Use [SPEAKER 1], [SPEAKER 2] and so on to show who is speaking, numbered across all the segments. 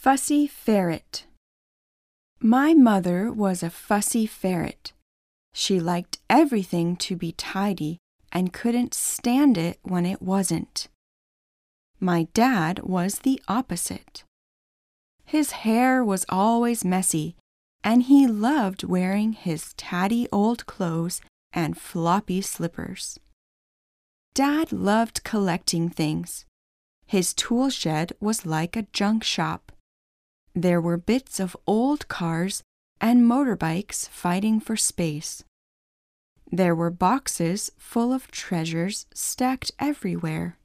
[SPEAKER 1] fussy ferret. My mother was a fussy ferret. She liked everything to be tidy and couldn't stand it when it wasn't. My dad was the opposite. His hair was always messy, and he loved wearing his tatty old clothes and floppy slippers. Dad loved collecting things. His tool shed was like a junk shop. There were bits of old cars and motorbikes fighting for space. There were boxes full of treasures stacked everywhere.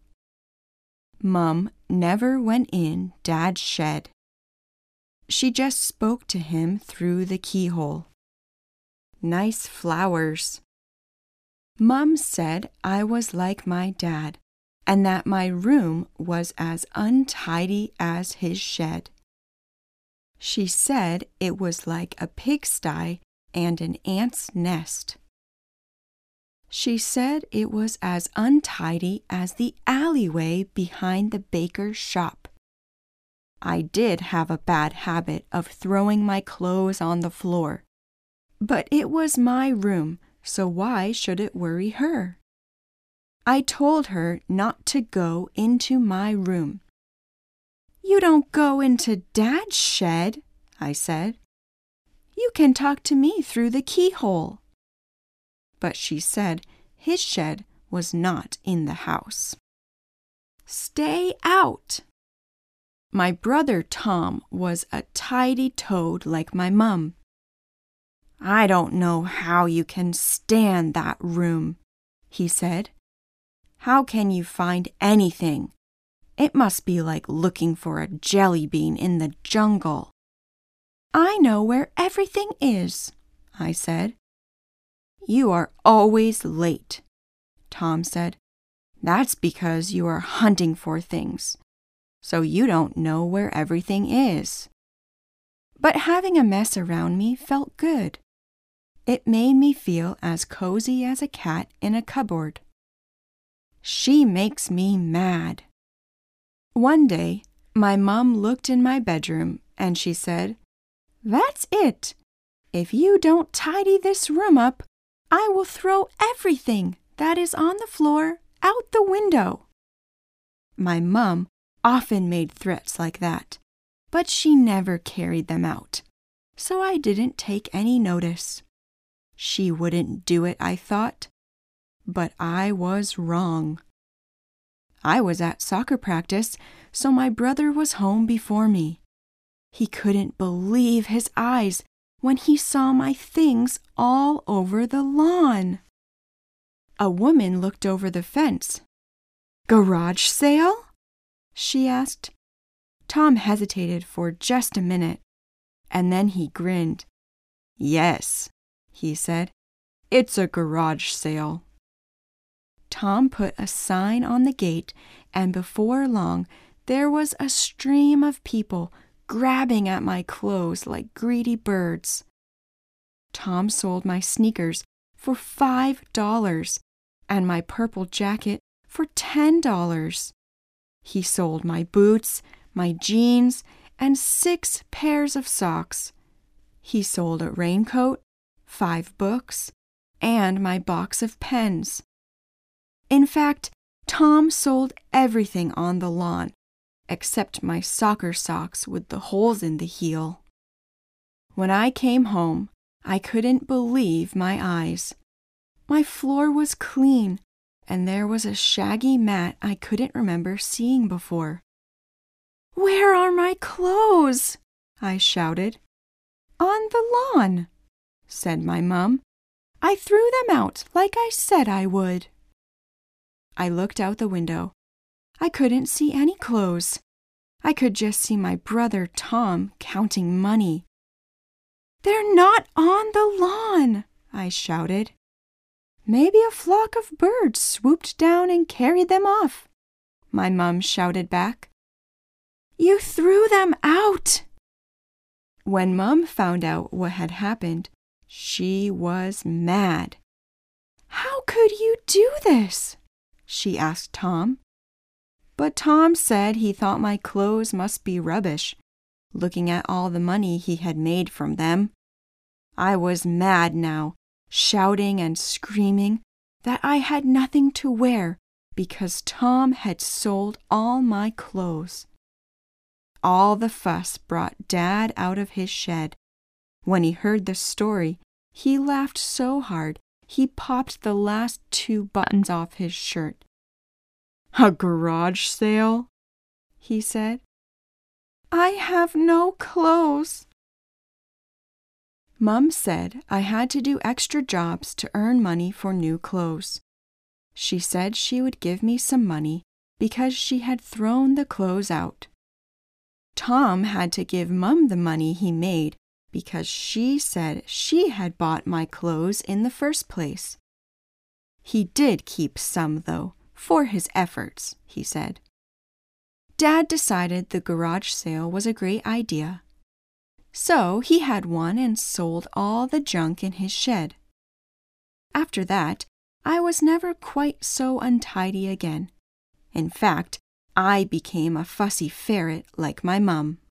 [SPEAKER 1] Mum never went in Dad's shed. She just spoke to him through the keyhole. Nice flowers. Mum said I was like my dad, and that my room was as untidy as his shed. She said it was like a pigsty and an ant's nest. She said it was as untidy as the alleyway behind the baker's shop. I did have a bad habit of throwing my clothes on the floor, but it was my room, so why should it worry her? I told her not to go into my room. "You don't go into Dad's shed," I said. "You can talk to me through the keyhole." But she said his shed was not in the house. "Stay out." My brother Tom was a tidy toad like my mum. "I don't know how you can stand that room," he said. "How can you find anything? It must be like looking for a jelly bean in the jungle." "I know where everything is," I said. "You are always late," Tom said. "That's because you are hunting for things, so you don't know where everything is." But having a mess around me felt good. It made me feel as cozy as a cat in a cupboard. She makes me mad. One day, my mum looked in my bedroom and she said, "That's it. If you don't tidy this room up, I will throw everything that is on the floor out the window." My mum often made threats like that, but she never carried them out, so I didn't take any notice. She wouldn't do it, I thought, but I was wrong. I was at soccer practice, so my brother was home before me. He couldn't believe his eyes when he saw my things all over the lawn. A woman looked over the fence. "Garage sale?" she asked. Tom hesitated for just a minute, and then he grinned. "Yes," he said, "it's a garage sale." Tom put a sign on the gate, and before long there was a stream of people grabbing at my clothes like greedy birds. Tom sold my sneakers for $5 and my purple jacket for $10. He sold my boots, my jeans, and 6 pairs of socks. He sold a raincoat, 5 books, and my box of pens. In fact, Tom sold everything on the lawn, except my soccer socks with the holes in the heel. When I came home, I couldn't believe my eyes. My floor was clean, and there was a shaggy mat I couldn't remember seeing before. "Where are my clothes?" I shouted. "On the lawn," said my mum. "I threw them out like I said I would." I looked out the window. I couldn't see any clothes. I could just see my brother Tom counting money. "They're not on the lawn," I shouted. "Maybe a flock of birds swooped down and carried them off," my mum shouted back. "You threw them out." When Mum found out what had happened, she was mad. "How could you do this?" she asked Tom. But Tom said he thought my clothes must be rubbish, looking at all the money he had made from them. I was mad now, shouting and screaming that I had nothing to wear because Tom had sold all my clothes. All the fuss brought Dad out of his shed. When he heard the story, he laughed so hard he popped the last 2 buttons off his shirt. "A garage sale?" he said. "I have no clothes." Mum said I had to do extra jobs to earn money for new clothes. She said she would give me some money because she had thrown the clothes out. Tom had to give Mum the money he made because she said she had bought my clothes in the first place. He did keep some, though, for his efforts, he said. Dad decided the garage sale was a great idea. So he had one and sold all the junk in his shed. After that, I was never quite so untidy again. In fact, I became a fussy ferret like my mum.